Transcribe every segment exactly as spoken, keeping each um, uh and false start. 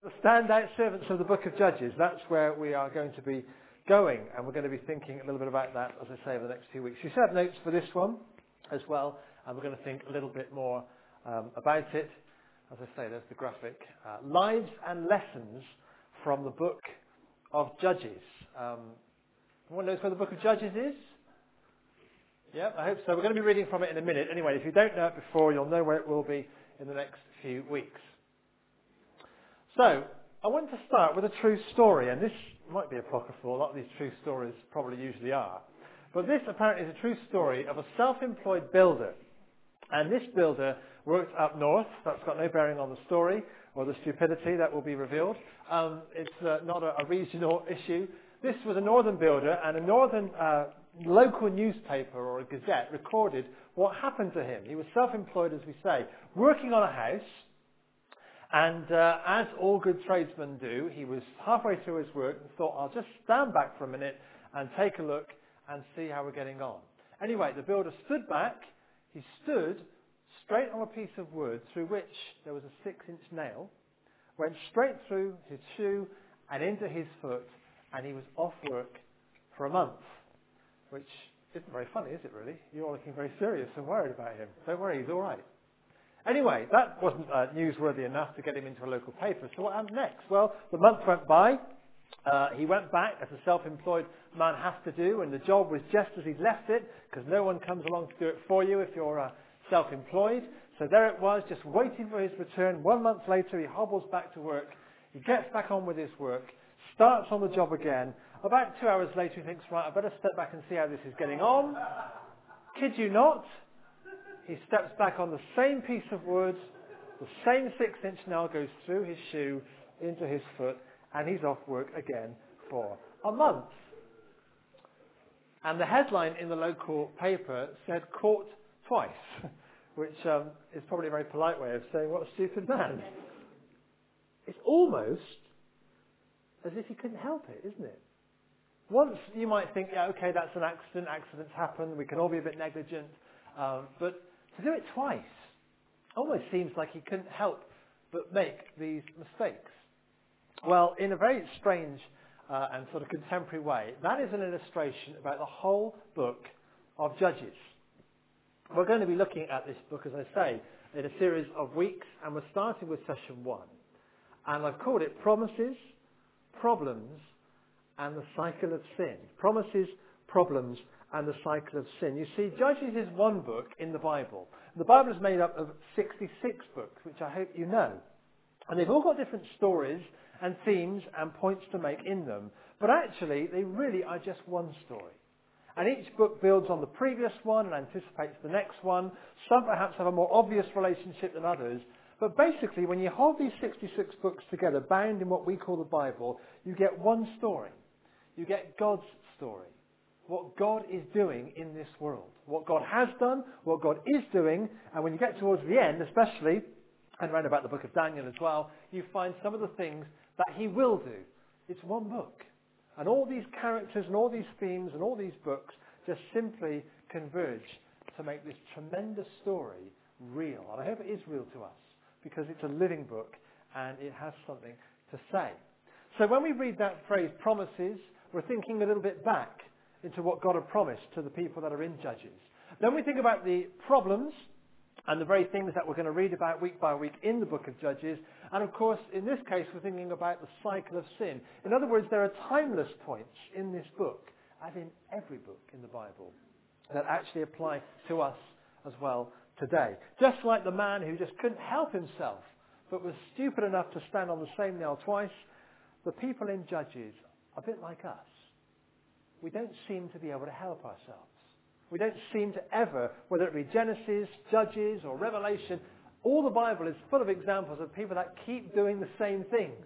the standout servants of the book of Judges. That's where we are going to be going, and we're going to be thinking a little bit about that, as I say, over the next few weeks. You should have notes for this one as well, and we're going to think a little bit more um, about it. As I say, there's the graphic. Uh, lives and lessons from the book of Judges. Um, anyone knows where the book of Judges is? Yeah, I hope so. We're going to be reading from it in a minute. Anyway, if you don't know it before, you'll know where it will be in the next few weeks. So, I want to start with a true story, and this might be apocryphal. A lot of these true stories probably usually are. But this apparently is a true story of a self-employed builder. And this builder worked up north. That's got no bearing on the story or the stupidity that will be revealed. Um, it's uh, not a, a regional issue. This was a northern builder, and a northern uh, local newspaper or a gazette recorded what happened to him. He was self-employed, as we say, working on a house. And uh, as all good tradesmen do, he was halfway through his work and thought, I'll just stand back for a minute and take a look and see how we're getting on. Anyway, the builder stood back. He stood straight on a piece of wood through which there was a six-inch nail, went straight through his shoe and into his foot, and he was off work for a month, which isn't very funny, is it really? You're all looking very serious and worried about him. Don't worry, he's all right. Anyway, that wasn't uh, newsworthy enough to get him into a local paper. So what happened next? Well, the month went by. Uh, he went back, as a self-employed man has to do, and the job was just as he'd left it, because no one comes along to do it for you if you're uh, self-employed. So there it was, just waiting for his return. One month later, he hobbles back to work. He gets back on with his work, starts on the job again. About two hours later, he thinks, right, I better step back and see how this is getting on. Kid you not. He steps back on the same piece of wood, the same six-inch nail goes through his shoe into his foot, and he's off work again for a month. And the headline in the local paper said, caught twice, which um, is probably a very polite way of saying, what a stupid man. It's almost as if he couldn't help it, isn't it? Once you might think, yeah, okay, that's an accident, accidents happen, we can all be a bit negligent, um, but to do it twice almost seems like he couldn't help but make these mistakes. Well, in a very strange uh, and sort of contemporary way, that is an illustration about the whole book of Judges. We're going to be looking at this book, as I say, in a series of weeks, and we're starting with session one. And I've called it Promises, Problems, and the Cycle of Sin. Promises, Problems, and the Cycle of Sin. You see, Judges is one book in the Bible. The Bible is made up of sixty-six books, which I hope you know. And they've all got different stories and themes and points to make in them. But actually, they really are just one story. And each book builds on the previous one and anticipates the next one. Some perhaps have a more obvious relationship than others. But basically, when you hold these sixty-six books together, bound in what we call the Bible, you get one story. You get God's story. What God is doing in this world. What God has done, what God is doing, and when you get towards the end, especially, and around about the book of Daniel as well, you find some of the things that he will do. It's one book. And all these characters and all these themes and all these books just simply converge to make this tremendous story real. And I hope it is real to us, because it's a living book and it has something to say. So when we read that phrase, promises, we're thinking a little bit back into what God had promised to the people that are in Judges. Then we think about the problems and the very things that we're going to read about week by week in the book of Judges. And of course, in this case, we're thinking about the cycle of sin. In other words, there are timeless points in this book, as in every book in the Bible, that actually apply to us as well today. Just like the man who just couldn't help himself, but was stupid enough to stand on the same nail twice, the people in Judges are a bit like us. We don't seem to be able to help ourselves. We don't seem to ever, whether it be Genesis, Judges, or Revelation, all the Bible is full of examples of people that keep doing the same things.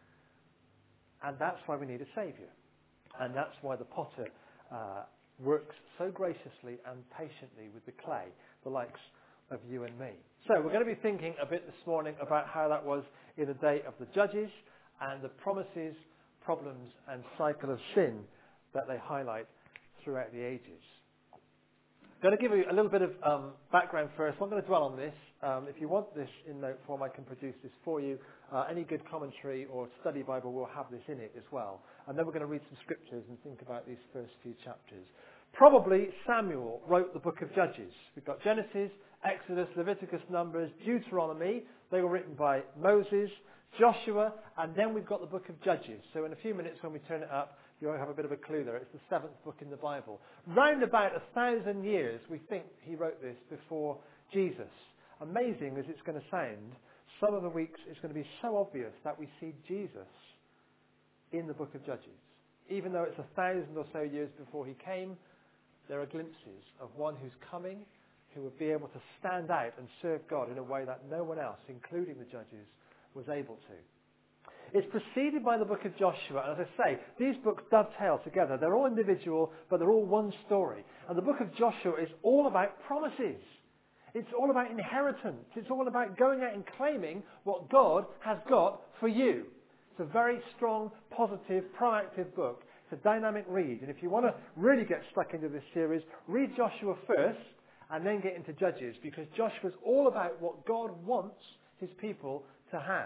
And that's why we need a Saviour. And that's why the potter uh, works so graciously and patiently with the clay, the likes of you and me. So we're going to be thinking a bit this morning about how that was in the day of the Judges and the promises, problems, and cycle of sin that they highlight throughout the ages. I'm going to give you a little bit of um, background first. I'm not going to dwell on this. Um, if you want this in note form, I can produce this for you. Uh, any good commentary or study Bible will have this in it as well. And then we're going to read some scriptures and think about these first few chapters. Probably Samuel wrote the book of Judges. We've got Genesis, Exodus, Leviticus, Numbers, Deuteronomy. They were written by Moses, Joshua, and then we've got the book of Judges. So in a few minutes when we turn it up, you'll have a bit of a clue there. It's the seventh book in the Bible. Round about a thousand years, we think he wrote this before Jesus. Amazing as it's going to sound, some of the weeks it's going to be so obvious that we see Jesus in the book of Judges. Even though it's a thousand or so years before he came, there are glimpses of one who's coming, who would be able to stand out and serve God in a way that no one else, including the judges, was able to. It's preceded by the book of Joshua, and as I say, these books dovetail together. They're all individual, but they're all one story. And the book of Joshua is all about promises. It's all about inheritance. It's all about going out and claiming what God has got for you. It's a very strong, positive, proactive book. It's a dynamic read. And if you want to really get stuck into this series, read Joshua first and then get into Judges, because Joshua's all about what God wants his people to have.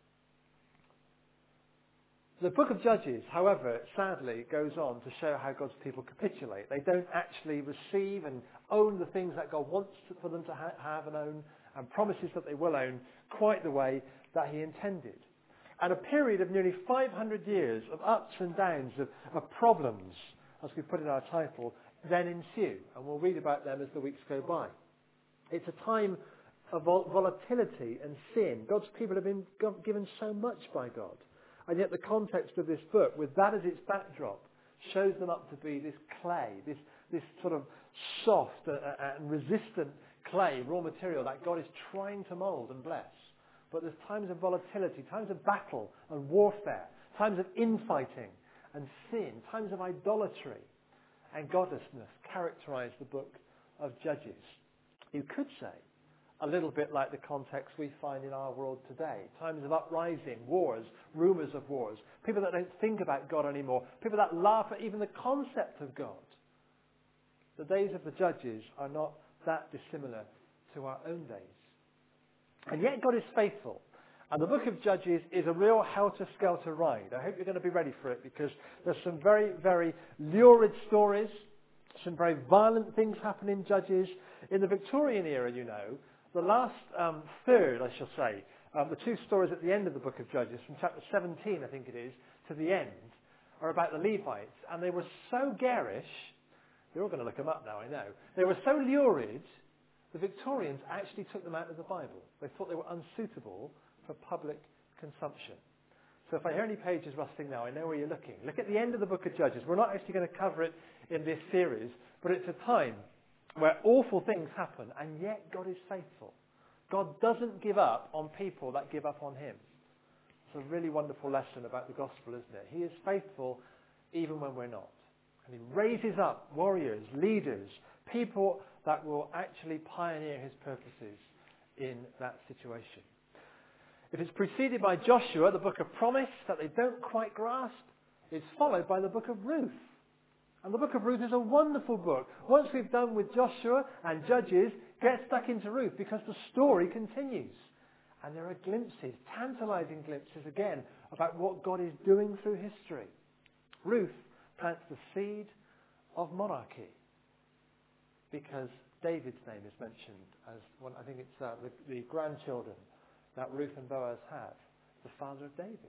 The book of Judges, however, sadly, goes on to show how God's people capitulate. They don't actually receive and own the things that God wants for them to ha- have and own, and promises that they will own quite the way that he intended. And a period of nearly five hundred years of ups and downs, of, of problems, as we put in our title, then ensue. And we'll read about them as the weeks go by. It's a time of vol- volatility and sin. God's people have been given so much by God. And yet the context of this book, with that as its backdrop, shows them up to be this clay, this, this sort of soft and resistant clay, raw material that God is trying to mould and bless. But there's times of volatility, times of battle and warfare, times of infighting and sin, times of idolatry and godlessness characterize the book of Judges. You could say, a little bit like the context we find in our world today. Times of uprising, wars, rumours of wars, people that don't think about God anymore, people that laugh at even the concept of God. The days of the Judges are not that dissimilar to our own days. And yet God is faithful. And the book of Judges is a real helter-skelter ride. I hope you're going to be ready for it, because there's some very, very lurid stories, some very violent things happen in Judges. In the Victorian era, you know, the last um, third, I shall say, um, the two stories at the end of the book of Judges, from chapter seventeen, I think it is, to the end, are about the Levites. And they were so garish, you're all going to look them up now, I know. They were so lurid, the Victorians actually took them out of the Bible. They thought they were unsuitable for public consumption. So if I hear any pages rustling now, I know where you're looking. Look at the end of the book of Judges. We're not actually going to cover it in this series, but it's a time where awful things happen, and yet God is faithful. God doesn't give up on people that give up on him. It's a really wonderful lesson about the gospel, isn't it? He is faithful even when we're not. And he raises up warriors, leaders, people that will actually pioneer his purposes in that situation. If it's preceded by Joshua, the book of promise that they don't quite grasp, it's followed by the book of Ruth. And the book of Ruth is a wonderful book. Once we've done with Joshua and Judges, get stuck into Ruth, because the story continues. And there are glimpses, tantalizing glimpses again, about what God is doing through history. Ruth plants the seed of monarchy, because David's name is mentioned as one. I think it's uh, the, the grandchildren that Ruth and Boaz have, the father of David.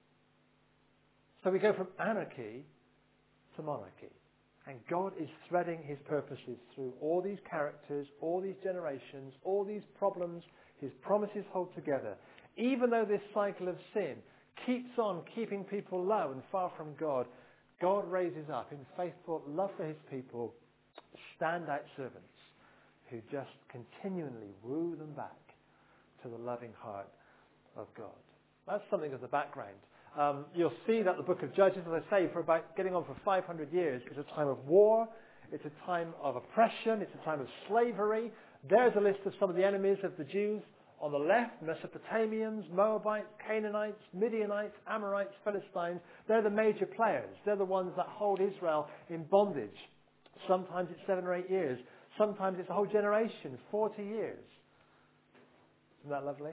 So we go from anarchy to monarchy. And God is threading his purposes through all these characters, all these generations, all these problems. His promises hold together. Even though this cycle of sin keeps on keeping people low and far from God, God raises up in faithful love for his people standout servants who just continually woo them back to the loving heart of God. That's something of the background. Um, you'll see that the book of Judges, as I say, for about getting on for five hundred years, is a time of war. It's a time of oppression. It's a time of slavery. There's a list of some of the enemies of the Jews. On the left, Mesopotamians, Moabites, Canaanites, Midianites, Amorites, Philistines. They're the major players. They're the ones that hold Israel in bondage. Sometimes it's seven or eight years. Sometimes it's a whole generation, forty years. Isn't that lovely?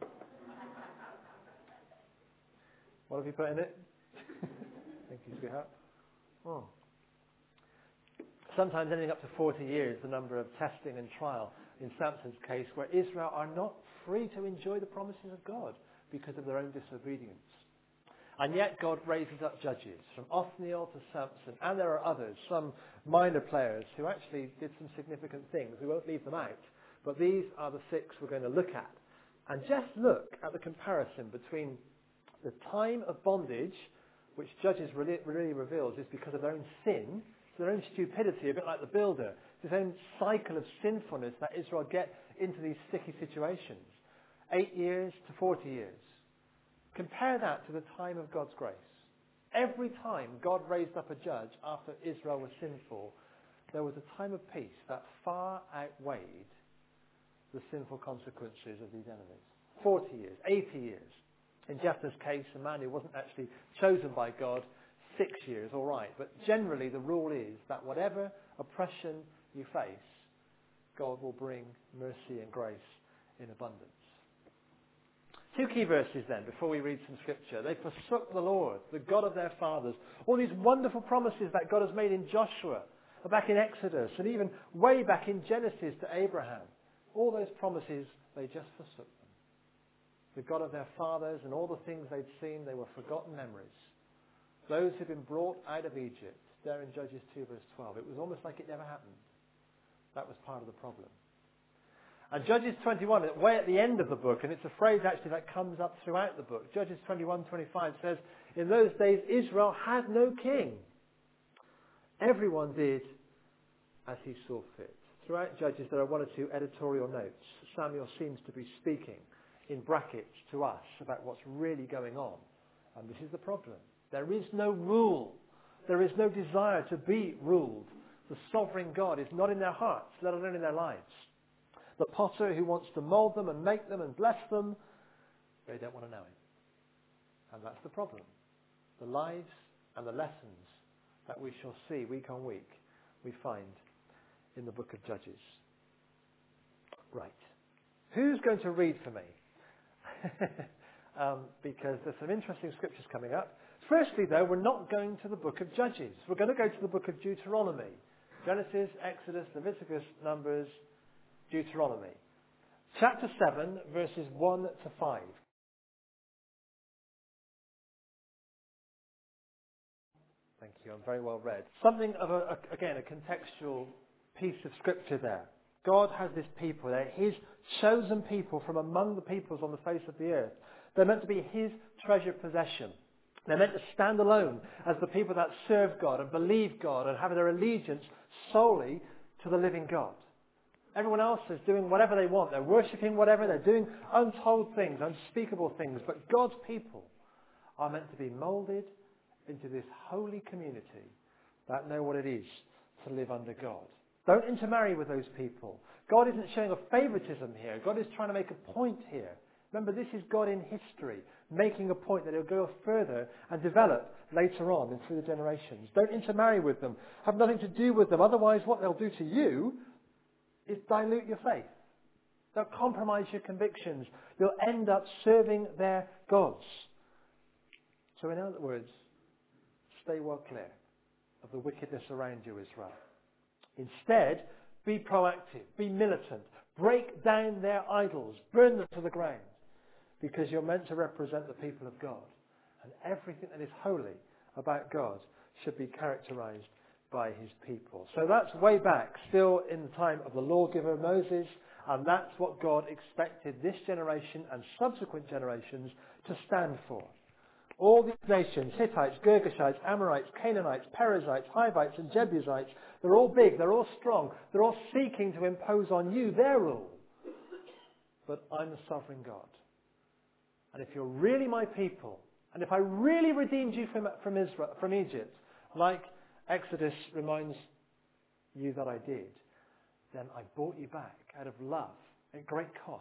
What have you put in it? Thank you, sweetheart. Oh. Sometimes anything up to forty years, the number of testing and trial in Samson's case, where Israel are not free to enjoy the promises of God because of their own disobedience. And yet God raises up judges, from Othniel to Samson, and there are others, some minor players who actually did some significant things. We won't leave them out, but these are the six we're going to look at. And just look at the comparison between the time of bondage, which Judges really, really reveals is because of their own sin, their own stupidity, a bit like the builder, this own cycle of sinfulness that Israel get into these sticky situations. Eight years to forty years. Compare that to the time of God's grace. Every time God raised up a judge after Israel was sinful, there was a time of peace that far outweighed the sinful consequences of these enemies. Forty years, eighty years. In Jephthah's case, a man who wasn't actually chosen by God, six years, all right. But generally the rule is that whatever oppression you face, God will bring mercy and grace in abundance. Two key verses then, before we read some scripture. They forsook the Lord, the God of their fathers. All these wonderful promises that God has made in Joshua, back in Exodus, and even way back in Genesis to Abraham. All those promises, they just forsook them. The God of their fathers and all the things they'd seen, they were forgotten memories. Those who'd been brought out of Egypt, there in Judges two verse twelve, it was almost like it never happened. That was part of the problem. And Judges twenty-one, way at the end of the book, and it's a phrase actually that comes up throughout the book. Judges twenty-one twenty-five says, in those days Israel had no king. Everyone did as he saw fit. Throughout Judges there are one or two editorial notes. Samuel seems to be speaking in brackets to us about what's really going on. And this is the problem. There is no rule. There is no desire to be ruled. The sovereign God is not in their hearts, let alone in their lives. The potter who wants to mould them and make them and bless them, they don't want to know him. And that's the problem. The lives and the lessons that we shall see week on week, we find in the book of Judges. Right. Who's going to read for me? um, because there's some interesting scriptures coming up. Firstly, though, we're not going to the book of Judges. We're going to go to the book of Deuteronomy. Genesis, Exodus, Leviticus, Numbers, Deuteronomy. Chapter seven, verses one to five. Thank you, I'm very well read. Something of, a, a, again, a contextual piece of scripture there. God has this people. They're his chosen people from among the peoples on the face of the earth. They're meant to be his treasured possession. They're meant to stand alone as the people that serve God and believe God and have their allegiance solely to the living God. Everyone else is doing whatever they want. They're worshipping whatever. They're doing untold things, unspeakable things. But God's people are meant to be moulded into this holy community that know what it is to live under God. Don't intermarry with those people. God isn't showing a favoritism here. God is trying to make a point here. Remember, this is God in history, making a point that he'll go further and develop later on and through the generations. Don't intermarry with them. Have nothing to do with them. Otherwise, what they'll do to you is dilute your faith. They'll compromise your convictions. You'll end up serving their gods. So in other words, stay well clear of the wickedness around you, Israel. Instead, be proactive, be militant, break down their idols, burn them to the ground, because you're meant to represent the people of God. And everything that is holy about God should be characterized by his people. So that's way back, still in the time of the lawgiver Moses, and that's what God expected this generation and subsequent generations to stand for. All these nations, Hittites, Girgashites, Amorites, Canaanites, Perizzites, Hivites and Jebusites, they're all big, they're all strong, they're all seeking to impose on you their rule. But I'm the sovereign God. And if you're really my people, and if I really redeemed you from, from, Israel, from Egypt, like Exodus reminds you that I did, then I bought you back out of love at great cost.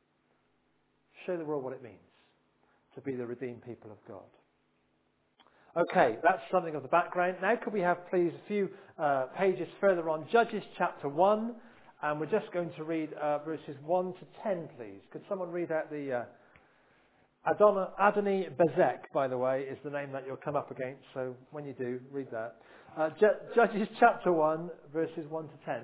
Show the world what it means to be the redeemed people of God. Okay, that's something of the background. Now could we have, please, a few uh, pages further on, Judges chapter one, and we're just going to read uh, verses one to ten, please. Could someone read out the... Uh, Adon- Adoni Bezek, by the way, is the name that you'll come up against, so when you do, read that. Uh, Ju- Judges chapter one, verses one to ten.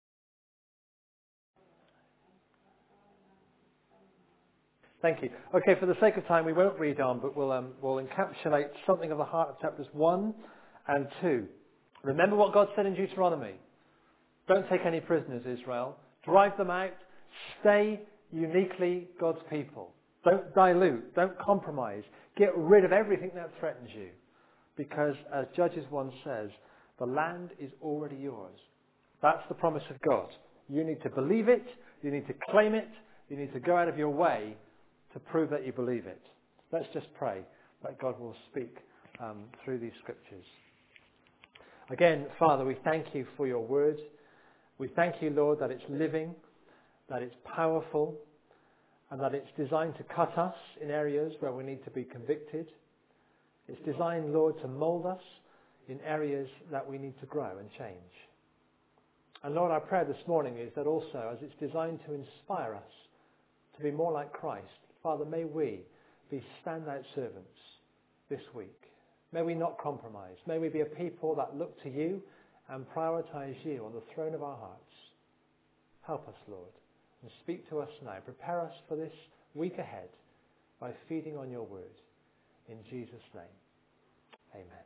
Thank you. Okay, for the sake of time, we won't read on, but we'll, um, we'll encapsulate something of the heart of chapters one and two. Remember what God said in Deuteronomy. Don't take any prisoners, Israel. Drive them out. Stay uniquely God's people. Don't dilute. Don't compromise. Get rid of everything that threatens you. Because, as Judges one says, the land is already yours. That's the promise of God. You need to believe it. You need to claim it. You need to go out of your way to prove that you believe it. Let's just pray that God will speak um, through these scriptures. Again, Father, we thank you for your word. We thank you, Lord, that it's living, that it's powerful, and that it's designed to cut us in areas where we need to be convicted. It's designed, Lord, to mould us in areas that we need to grow and change. And Lord, our prayer this morning is that also, as it's designed to inspire us to be more like Christ, Father, may we be standout servants this week. May we not compromise. May we be a people that look to you and prioritize you on the throne of our hearts. Help us, Lord, and speak to us now. Prepare us for this week ahead by feeding on your word. In Jesus' name, amen.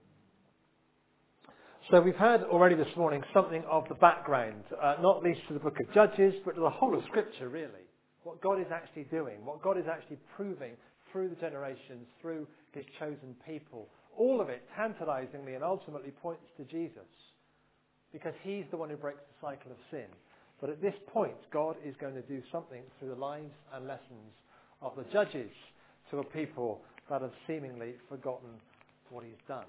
So we've heard already this morning something of the background, uh, not least to the book of Judges, but to the whole of Scripture, really. What God is actually doing, what God is actually proving through the generations, through his chosen people. All of it tantalizingly and ultimately points to Jesus, because he's the one who breaks the cycle of sin. But at this point, God is going to do something through the lives and lessons of the judges to a people that have seemingly forgotten what he's done.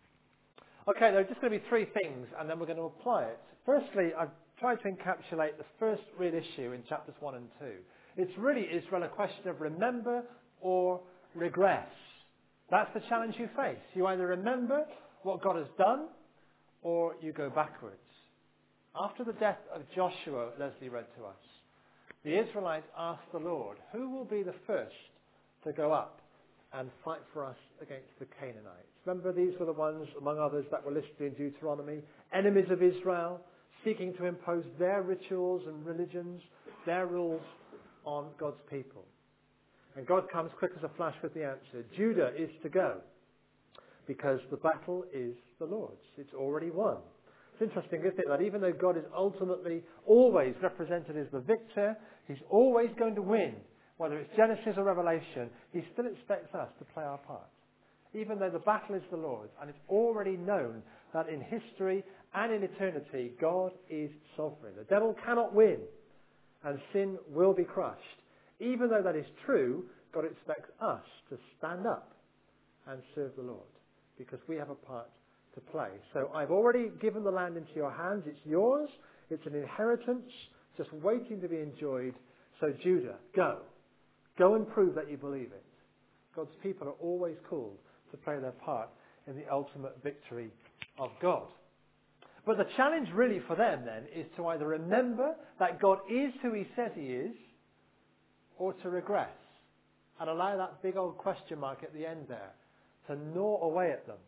Okay, there are just going to be three things, and then we're going to apply it. Firstly, I've tried to encapsulate the first real issue in chapters one and two. It's really, Israel, a question of remember or regress. That's the challenge you face. You either remember what God has done, or you go backwards. After the death of Joshua, Leslie read to us, the Israelites asked the Lord, who will be the first to go up and fight for us against the Canaanites? Remember, these were the ones, among others, that were listed in Deuteronomy, enemies of Israel, seeking to impose their rituals and religions, their rules on God's people. And God comes quick as a flash with the answer. Judah is to go, because the battle is the Lord's. It's already won. It's interesting, isn't it, that even though God is ultimately always represented as the victor, he's always going to win. Whether it's Genesis or Revelation, he still expects us to play our part. Even though the battle is the Lord's, and it's already known that in history and in eternity, God is sovereign. The devil cannot win, and sin will be crushed. Even though that is true, God expects us to stand up and serve the Lord, because we have a part to play. So I've already given the land into your hands. It's yours. It's an inheritance just waiting to be enjoyed. So Judah, go. Go and prove that you believe it. God's people are always called to play their part in the ultimate victory of God. But the challenge really for them then is to either remember that God is who he says he is, or to regress and allow that big old question mark at the end there to gnaw away at them.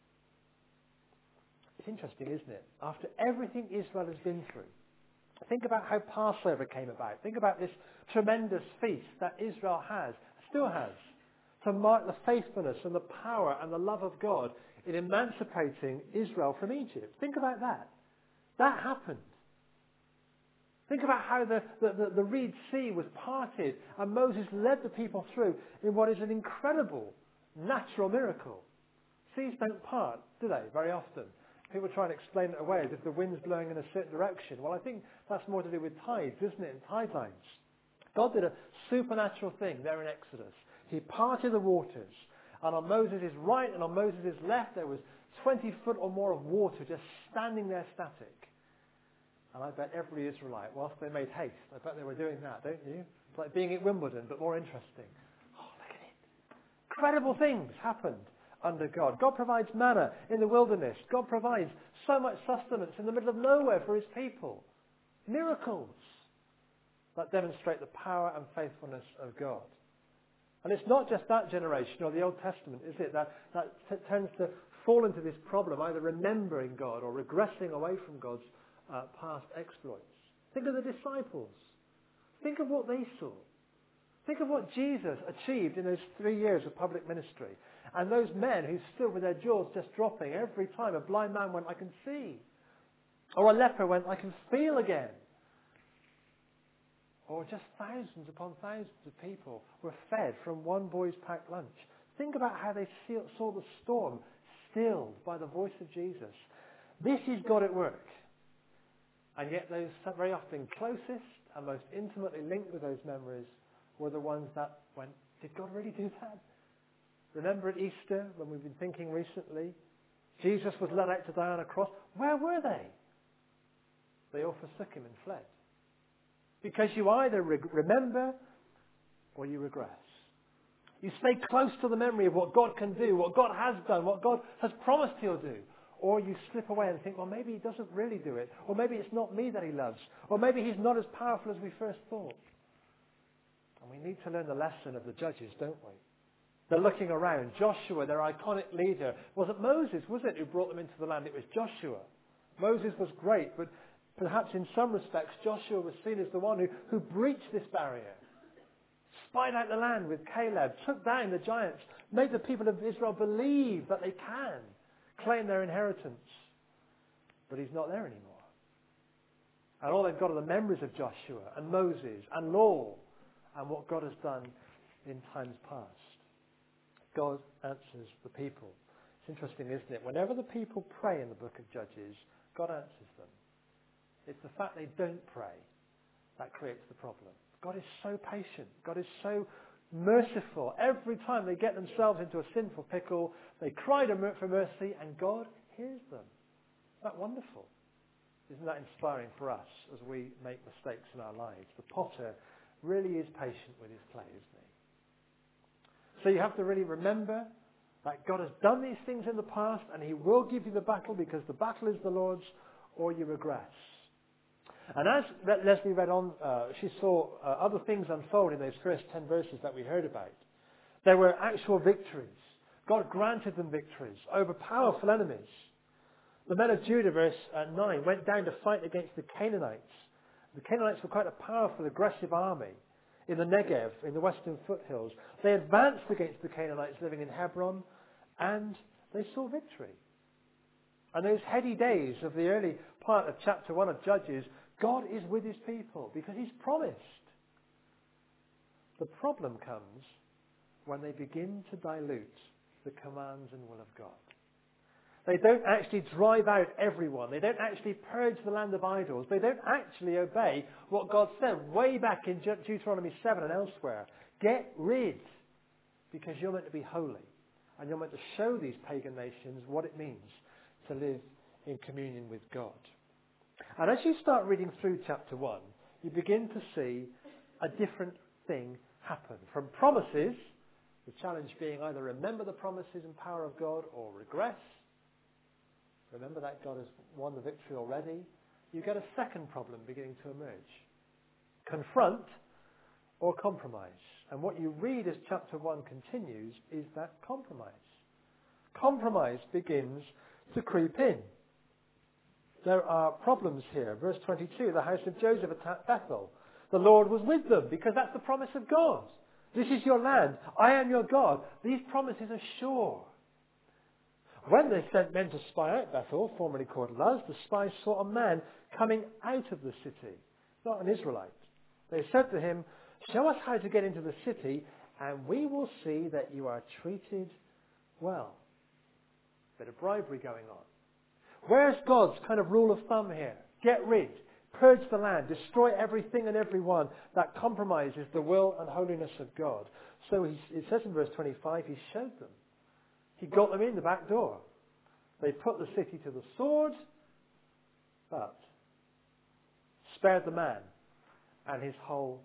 It's interesting, isn't it? After everything Israel has been through, think about how Passover came about. Think about this tremendous feast that Israel has, still has, to mark the faithfulness and the power and the love of God in emancipating Israel from Egypt. Think about that. That happened. Think about how the, the, the, the Reed Sea was parted and Moses led the people through in what is an incredible natural miracle. Seas don't part, do they, very often? People try and explain it away as if the wind's blowing in a certain direction. Well, I think that's more to do with tides, isn't it, and tide lines. God did a supernatural thing there in Exodus. He parted the waters, and on Moses' right and on Moses' left there was twenty foot or more of water just standing there static. And I bet every Israelite, whilst they made haste, I bet they were doing that, don't you? It's like being at Wimbledon, but more interesting. Oh, look at it. Incredible things happened under God. God provides manna in the wilderness. God provides so much sustenance in the middle of nowhere for his people. Miracles that demonstrate the power and faithfulness of God. And it's not just that generation or the Old Testament, is it, that, that t- tends to fall into this problem, either remembering God or regressing away from God's uh, past exploits. Think of the disciples. Think of what they saw. Think of what Jesus achieved in those three years of public ministry. And those men who stood with their jaws just dropping every time a blind man went, I can see. Or a leper went, I can feel again. Or just thousands upon thousands of people were fed from one boy's packed lunch. Think about how they saw the storm stilled by the voice of Jesus. This is God at work. And yet those very often closest and most intimately linked with those memories were the ones that went, did God really do that? Remember at Easter, when we've been thinking recently, Jesus was led out to die on a cross. Where were they? They all forsook him and fled. Because you either re- remember or you regress. You stay close to the memory of what God can do, what God has done, what God has promised he'll do. Or you slip away and think, well, maybe he doesn't really do it. Or maybe it's not me that he loves. Or maybe he's not as powerful as we first thought. And we need to learn the lesson of the judges, don't we? They're looking around. Joshua, their iconic leader, wasn't Moses, was it, who brought them into the land? It was Joshua. Moses was great, but perhaps in some respects, Joshua was seen as the one who, who breached this barrier. Spied out the land with Caleb, took down the giants, made the people of Israel believe that they can claim their inheritance. But he's not there anymore. And all they've got are the memories of Joshua and Moses and law and what God has done in times past. God answers the people. It's interesting, isn't it? Whenever the people pray in the book of Judges, God answers them. It's the fact they don't pray that creates the problem. God is so patient. God is so merciful. Every time they get themselves into a sinful pickle, they cry for mercy and God hears them. Isn't that wonderful? Isn't that inspiring for us as we make mistakes in our lives? The potter really is patient with his clay, isn't he? So you have to really remember that God has done these things in the past and he will give you the battle because the battle is the Lord's, or you regress. And as Leslie read on, uh, she saw uh, other things unfold in those first ten verses that we heard about. There were actual victories. God granted them victories over powerful enemies. The men of Judah, verse uh, nine, went down to fight against the Canaanites. The Canaanites were quite a powerful, aggressive army in the Negev, in the western foothills. They advanced against the Canaanites living in Hebron, and they saw victory. And those heady days of the early part of chapter one of Judges, God is with his people because he's promised. The problem comes when they begin to dilute the commands and will of God. They don't actually drive out everyone. They don't actually purge the land of idols. They don't actually obey what God said way back in Deuteronomy seven and elsewhere. Get rid, because you're meant to be holy. And you're meant to show these pagan nations what it means to live in communion with God. And as you start reading through chapter one, you begin to see a different thing happen. From promises, the challenge being either remember the promises and power of God or regress. Remember that God has won the victory already. You get a second problem beginning to emerge. Confront or compromise. And what you read as chapter one continues is that compromise. Compromise begins to creep in. There are problems here. Verse twenty-two, the house of Joseph attacked Bethel. The Lord was with them because that's the promise of God. This is your land. I am your God. These promises are sure. When they sent men to spy out Bethel, formerly called Luz, the spies saw a man coming out of the city, not an Israelite. They said to him, show us how to get into the city, and we will see that you are treated well. Bit of bribery going on. Where's God's kind of rule of thumb here? Get rid, purge the land, destroy everything and everyone that compromises the will and holiness of God. So he, it says in verse twenty-five, he showed them. He got them in the back door. They put the city to the sword, but spared the man and his whole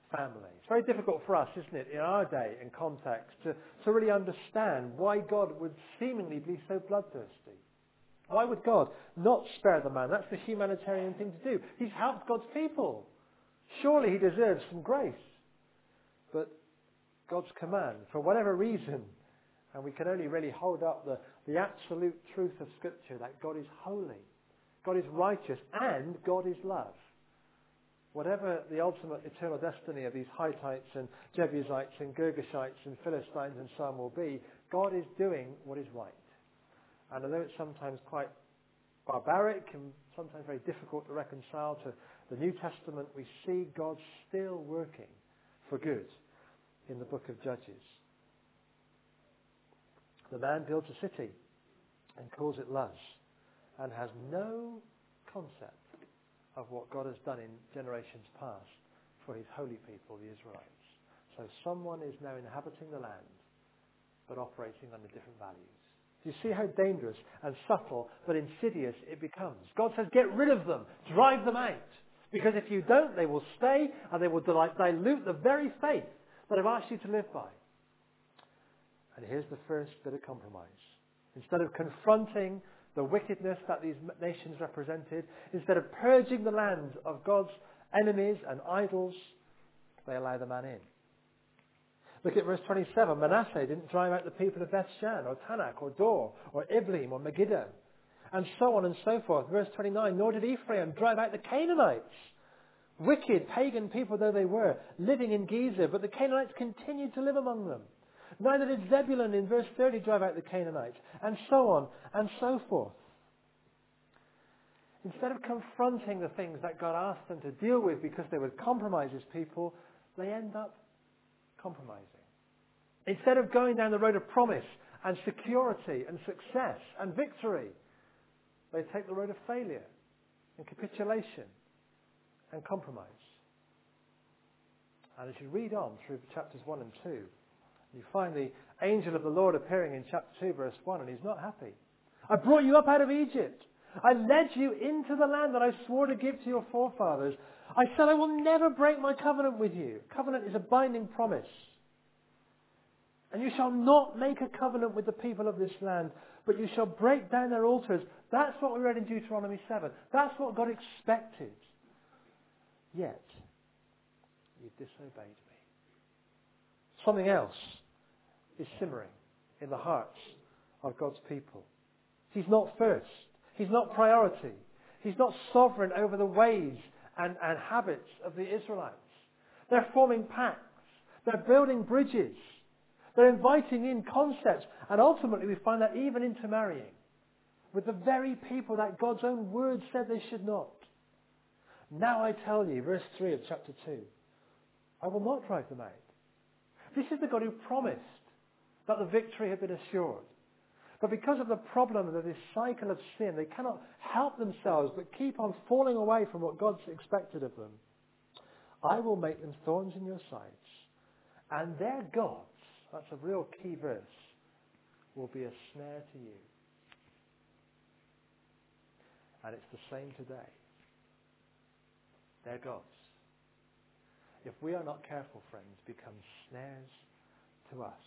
family. It's very difficult for us, isn't it, in our day and context, to, to really understand why God would seemingly be so bloodthirsty. Why would God not spare the man? That's the humanitarian thing to do. He's helped God's people. Surely he deserves some grace. But God's command, for whatever reason, and we can only really hold up the, the absolute truth of Scripture, that God is holy, God is righteous, and God is love. Whatever the ultimate eternal destiny of these Hittites and Jebusites and Girgashites and Philistines and so on will be, God is doing what is right. And although it's sometimes quite barbaric and sometimes very difficult to reconcile to the New Testament, we see God still working for good in the book of Judges. The man builds a city and calls it Luz and has no concept of what God has done in generations past for his holy people, the Israelites. So someone is now inhabiting the land but operating under different values. Do you see how dangerous and subtle but insidious it becomes? God says, get rid of them, drive them out. Because if you don't, they will stay and they will dilute the very faith that I've asked you to live by. And here's the first bit of compromise. Instead of confronting the wickedness that these nations represented, instead of purging the land of God's enemies and idols, they allow the man in. Look at verse twenty-seven. Manasseh didn't drive out the people of Bethshan or Tanakh or Dor or Iblim or Megiddo, and so on and so forth. Verse twenty-nine. Nor did Ephraim drive out the Canaanites, wicked pagan people though they were, living in Gezer, but the Canaanites continued to live among them. Neither did Zebulun in verse thirty drive out the Canaanites, and so on and so forth. Instead of confronting the things that God asked them to deal with because they would compromise his people, they end up compromising. Instead of going down the road of promise and security and success and victory, they take the road of failure and capitulation and compromise. And as you read on through chapters one and two, you find the angel of the Lord appearing in chapter two, verse one, and he's not happy. I brought you up out of Egypt. I led you into the land that I swore to give to your forefathers. I said I will never break my covenant with you. Covenant is a binding promise. And you shall not make a covenant with the people of this land, but you shall break down their altars. That's what we read in Deuteronomy seven. That's what God expected. Yet, you disobeyed me. Something else is simmering in the hearts of God's people. He's not first. He's not priority. He's not sovereign over the ways and, and habits of the Israelites. They're forming pacts. They're building bridges. They're inviting in concepts. And ultimately we find that even intermarrying with the very people that God's own word said they should not. Now I tell you, verse three of chapter two, I will not drive them out. This is the God who promised that the victory had been assured. But because of the problem of this cycle of sin, they cannot help themselves but keep on falling away from what God's expected of them. I will make them thorns in your sides, and their gods, that's a real key verse, will be a snare to you. And it's the same today. Their gods, if we are not careful, friends, become snares to us.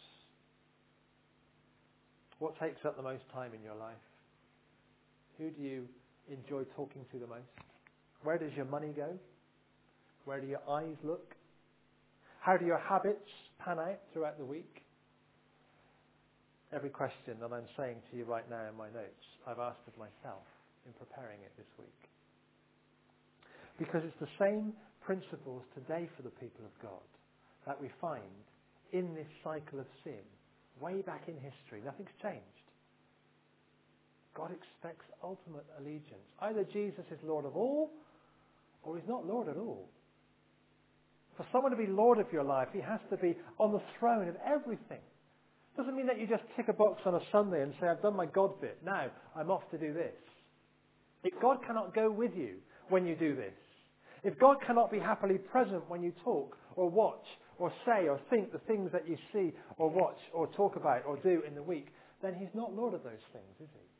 What takes up the most time in your life? Who do you enjoy talking to the most? Where does your money go? Where do your eyes look? How do your habits pan out throughout the week? Every question that I'm saying to you right now in my notes, I've asked of myself in preparing it this week. Because it's the same principles today for the people of God that we find in this cycle of sin. Way back in history, nothing's changed. God expects ultimate allegiance. Either Jesus is Lord of all, or he's not Lord at all. For someone to be Lord of your life, he has to be on the throne of everything. Doesn't mean that you just tick a box on a Sunday and say, I've done my God bit. Now, I'm off to do this. If God cannot go with you when you do this, if God cannot be happily present when you talk or watch or say or think the things that you see or watch or talk about or do in the week, then he's not Lord of those things, is he?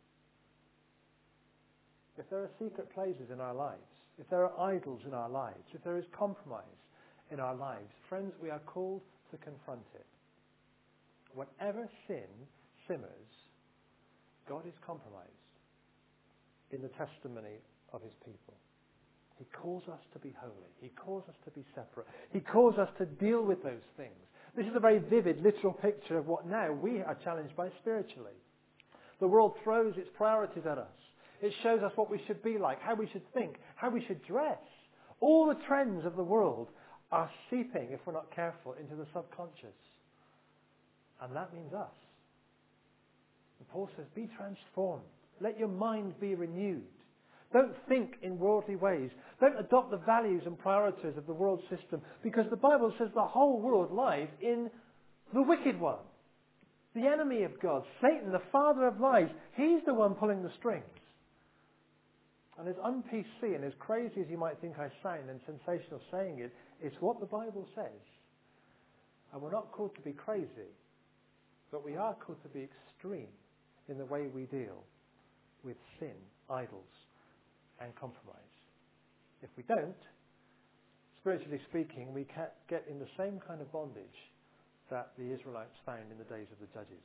If there are secret places in our lives, if there are idols in our lives, if there is compromise in our lives. Friends, we are called to confront it. Whenever sin simmers, God is compromised in the testimony of his people. He calls us to be holy. He calls us to be separate. He calls us to deal with those things. This is a very vivid, literal picture of what now we are challenged by spiritually. The world throws its priorities at us. It shows us what we should be like, how we should think, how we should dress. All the trends of the world are seeping, if we're not careful, into the subconscious. And that means us. And Paul says, be transformed. Let your mind be renewed. Don't think in worldly ways. Don't adopt the values and priorities of the world system, because the Bible says the whole world lies in the wicked one. The enemy of God, Satan, the father of lies. He's the one pulling the strings. And as un-P C and as crazy as you might think I sound and sensational saying it, it's what the Bible says. And we're not called to be crazy, but we are called to be extreme in the way we deal with sin, idols, and compromise. If we don't, spiritually speaking, we can get in the same kind of bondage that the Israelites found in the days of the Judges.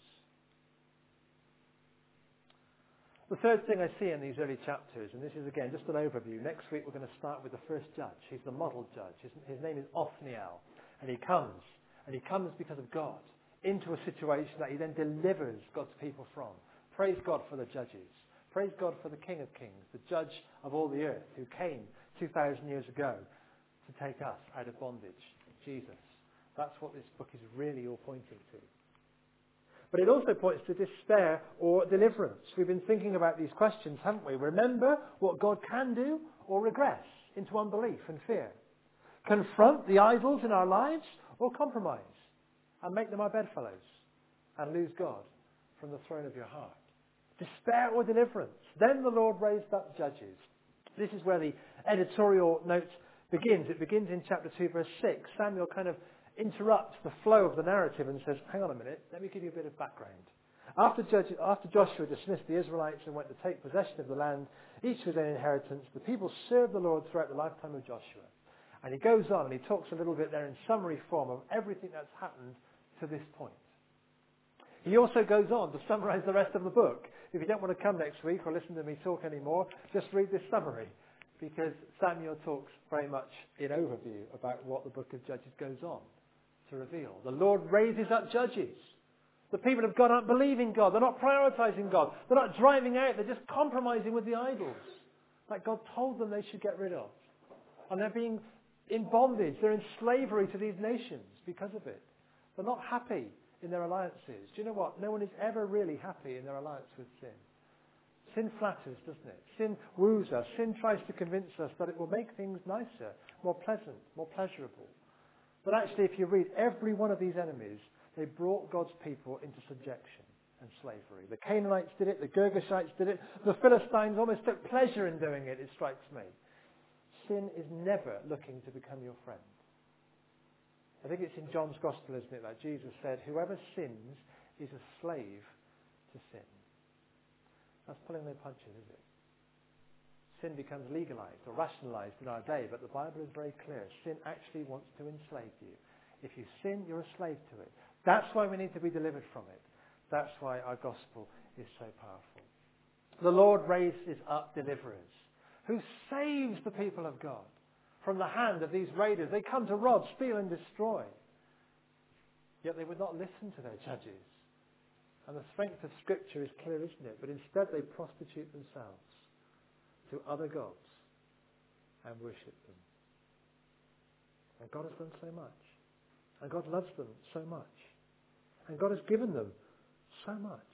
The third thing I see in these early chapters, and this is again just an overview. Next week we're going to start with the first judge. He's the model judge. His, his name is Othniel. And he comes, and he comes because of God, into a situation that he then delivers God's people from. Praise God for the judges. Praise God for the King of Kings, the judge of all the earth, who came two thousand years ago to take us out of bondage, Jesus. That's what this book is really all pointing to. But it also points to despair or deliverance. We've been thinking about these questions, haven't we? Remember what God can do, or regress into unbelief and fear. Confront the idols in our lives, or compromise and make them our bedfellows and lose God from the throne of your heart. Despair or deliverance. Then the Lord raised up judges. This is where the editorial note begins. It begins in chapter two, verse six. Samuel kind of interrupts the flow of the narrative and says, hang on a minute, let me give you a bit of background. After, judge, after Joshua dismissed the Israelites and went to take possession of the land, each with their inheritance, the people served the Lord throughout the lifetime of Joshua. And he goes on and he talks a little bit there in summary form of everything that's happened to this point. He also goes on to summarize the rest of the book. If you don't want to come next week or listen to me talk anymore, just read this summary, because Samuel talks very much in overview about what the book of Judges goes on to reveal. The Lord raises up judges. The people of God aren't believing God. They're not prioritizing God. They're not driving out. They're just compromising with the idols that God told them they should get rid of. And they're being in bondage. They're in slavery to these nations because of it. They're not happy in their alliances. Do you know what? No one is ever really happy in their alliance with sin. Sin flatters, doesn't it? Sin woos us. Sin tries to convince us that it will make things nicer, more pleasant, more pleasurable. But actually, if you read every one of these enemies, they brought God's people into subjection and slavery. The Canaanites did it. The Girgashites did it. The Philistines almost took pleasure in doing it, it strikes me. Sin is never looking to become your friend. I think it's in John's Gospel, isn't it, that Jesus said, whoever sins is a slave to sin. That's pulling no punches, is it? Sin becomes legalized or rationalized in our day, but the Bible is very clear. Sin actually wants to enslave you. If you sin, you're a slave to it. That's why we need to be delivered from it. That's why our gospel is so powerful. The Lord raises up deliverers who saves the people of God from the hand of these raiders. They come to rob, steal and destroy. Yet they would not listen to their judges. And the strength of Scripture is clear, isn't it? But instead they prostitute themselves to other gods and worship them. And God has done so much. And God loves them so much. And God has given them so much.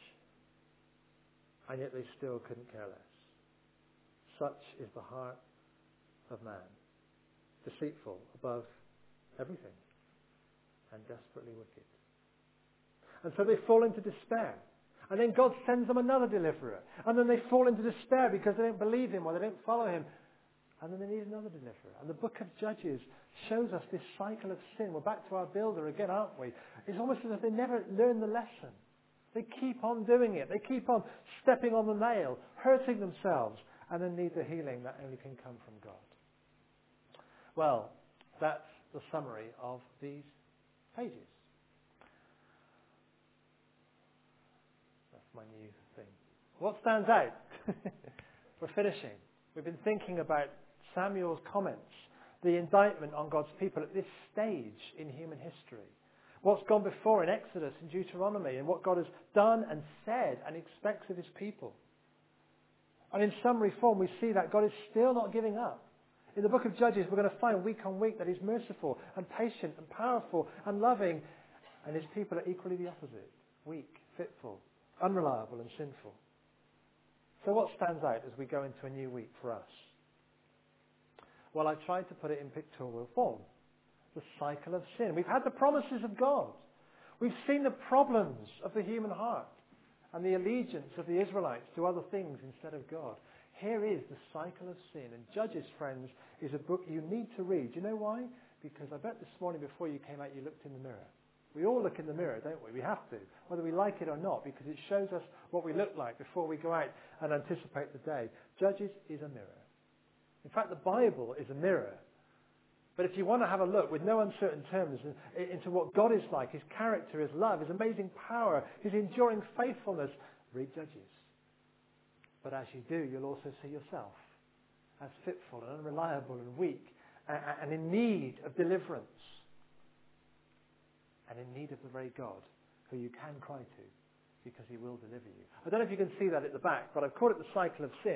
And yet they still couldn't care less. Such is the heart of man. Deceitful above everything. And desperately wicked. And so they fall into despair. And then God sends them another deliverer. And then they fall into despair because they don't believe him or they don't follow him. And then they need another deliverer. And the book of Judges shows us this cycle of sin. We're back to our builder again, aren't we? It's almost as if they never learn the lesson. They keep on doing it. They keep on stepping on the nail, hurting themselves, and then need the healing that only can come from God. Well, that's the summary of these pages. That's my new thing. What stands out? We're finishing. We've been thinking about Samuel's comments, the indictment on God's people at this stage in human history. What's gone before in Exodus and Deuteronomy, and what God has done and said and expects of his people. And in summary form, we see that God is still not giving up. In the book of Judges, we're going to find week on week that he's merciful and patient and powerful and loving, and his people are equally the opposite: weak, fitful, unreliable and sinful. So what stands out as we go into a new week for us? Well, I tried to put it in pictorial form. The cycle of sin. We've had the promises of God. We've seen the problems of the human heart and the allegiance of the Israelites to other things instead of God. Here is the cycle of sin. And Judges, friends, is a book you need to read. Do you know why? Because I bet this morning before you came out you looked in the mirror. We all look in the mirror, don't we? We have to, whether we like it or not, because it shows us what we look like before we go out and anticipate the day. Judges is a mirror. In fact, the Bible is a mirror. But if you want to have a look with no uncertain terms into what God is like, his character, his love, his amazing power, his enduring faithfulness, read Judges. But as you do, you'll also see yourself as fitful and unreliable and weak and in need of deliverance and in need of the very God who you can cry to because he will deliver you. I don't know if you can see that at the back, but I've called it the cycle of sin.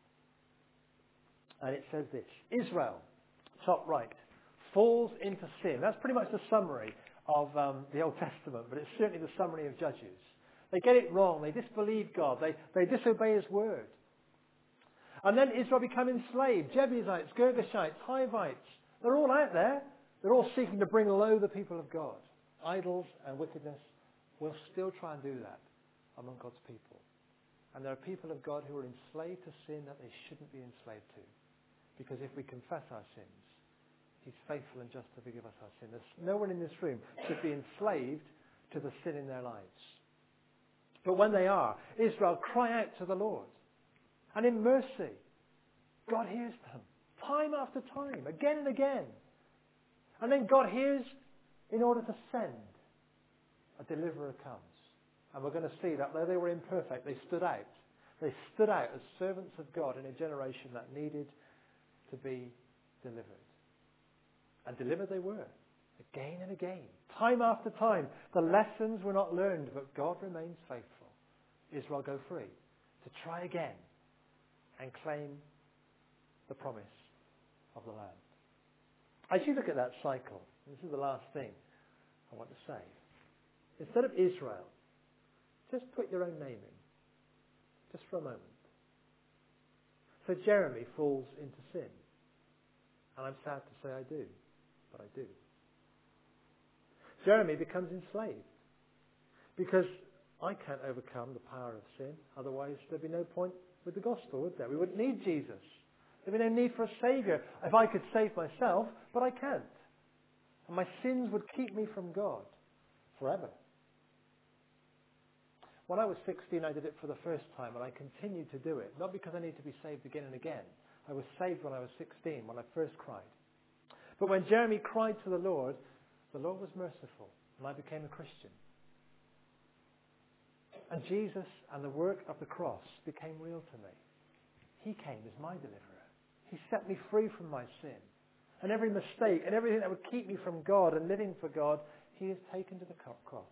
And it says this: Israel, top right, falls into sin. That's pretty much the summary of um, the Old Testament, but it's certainly the summary of Judges. They get it wrong. They disbelieve God. They, they disobey his word. And then Israel become enslaved. Jebusites, Girgashites, Hivites, they're all out there. They're all seeking to bring low the people of God. Idols and wickedness will still try and do that among God's people. And there are people of God who are enslaved to sin that they shouldn't be enslaved to. Because if we confess our sins, he's faithful and just to forgive us our sin. There's no one in this room should be enslaved to the sin in their lives. But when they are, Israel cry out to the Lord. And in mercy, God hears them. Time after time, again and again. And then God hears in order to send. A deliverer comes. And we're going to see that though they were imperfect, they stood out. They stood out as servants of God in a generation that needed to be delivered. And delivered they were, again and again, time after time. The lessons were not learned, but God remains faithful. Israel go free to try again and claim the promise of the land. As you look at that cycle, this is the last thing I want to say. Instead of Israel, just put your own name in, just for a moment. So Jeremy falls into sin. And I'm sad to say I do, but I do. Jeremy becomes enslaved because I can't overcome the power of sin. Otherwise, there'd be no point with the gospel, would there? We wouldn't need Jesus. There'd be no need for a saviour if I could save myself, but I can't. And my sins would keep me from God forever. When I was sixteen, I did it for the first time, and I continued to do it. Not because I need to be saved again and again. I was saved when I was sixteen, when I first cried. But when Jeremy cried to the Lord, the Lord was merciful, and I became a Christian. And Jesus and the work of the cross became real to me. He came as my deliverer. He set me free from my sin. And every mistake and everything that would keep me from God and living for God, he has taken to the cross.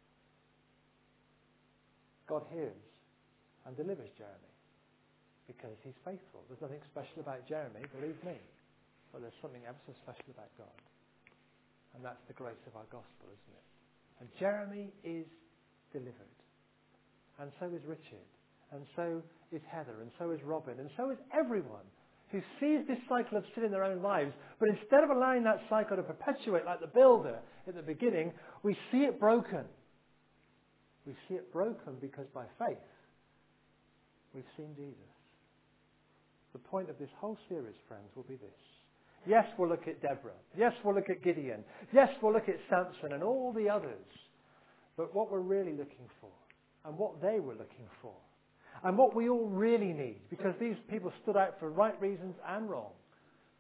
God hears and delivers Jeremy because he's faithful. There's nothing special about Jeremy, believe me. But there's something ever so special about God. And that's the grace of our gospel, isn't it? And Jeremy is delivered. And so is Richard. And so is Heather. And so is Robin. And so is everyone who sees this cycle of sin in their own lives. But instead of allowing that cycle to perpetuate like the builder at the beginning, we see it broken. We see it broken because by faith, we've seen Jesus. The point of this whole series, friends, will be this. Yes, we'll look at Deborah. Yes, we'll look at Gideon. Yes, we'll look at Samson and all the others. But what we're really looking for, and what they were looking for, and what we all really need, because these people stood out for right reasons and wrong,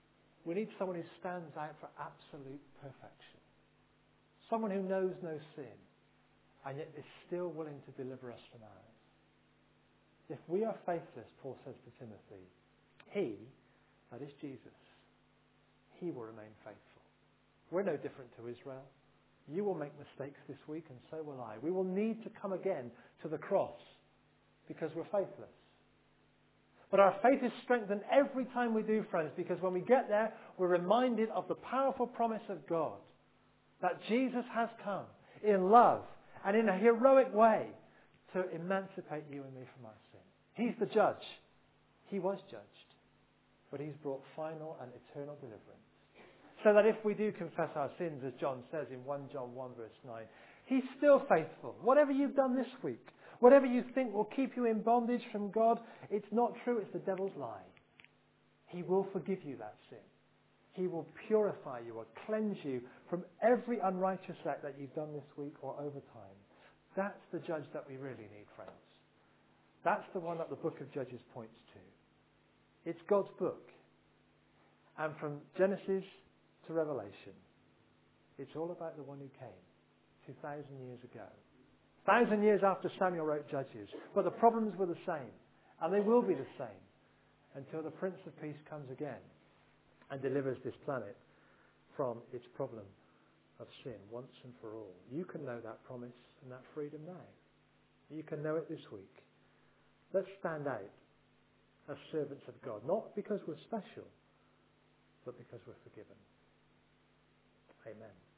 We need someone who stands out for absolute perfection. Someone who knows no sin, and yet is still willing to deliver us from ours. If we are faithless, Paul says to Timothy, he, that is Jesus, he will remain faithful. We're no different to Israel. You will make mistakes this week, and so will I. We will need to come again to the cross because we're faithless. But our faith is strengthened every time we do, friends, because when we get there, we're reminded of the powerful promise of God that Jesus has come in love and in a heroic way to emancipate you and me from our sin. He's the judge. He was judged, but he's brought final and eternal deliverance. So that if we do confess our sins, as John says in First John one verse nine, he's still faithful. Whatever you've done this week, whatever you think will keep you in bondage from God, it's not true, it's the devil's lie. He will forgive you that sin. He will purify you or cleanse you from every unrighteous act that you've done this week or over time. That's the judge that we really need, friends. That's the one that the book of Judges points to. It's God's book. And from Genesis to Revelation, it's all about the one who came two thousand years ago. Thousand years after Samuel wrote Judges. But the problems were the same. And they will be the same until the Prince of Peace comes again and delivers this planet from its problem of sin once and for all. You can know that promise and that freedom now. You can know it this week. Let's stand out as servants of God, not because we're special, but because we're forgiven. Amen.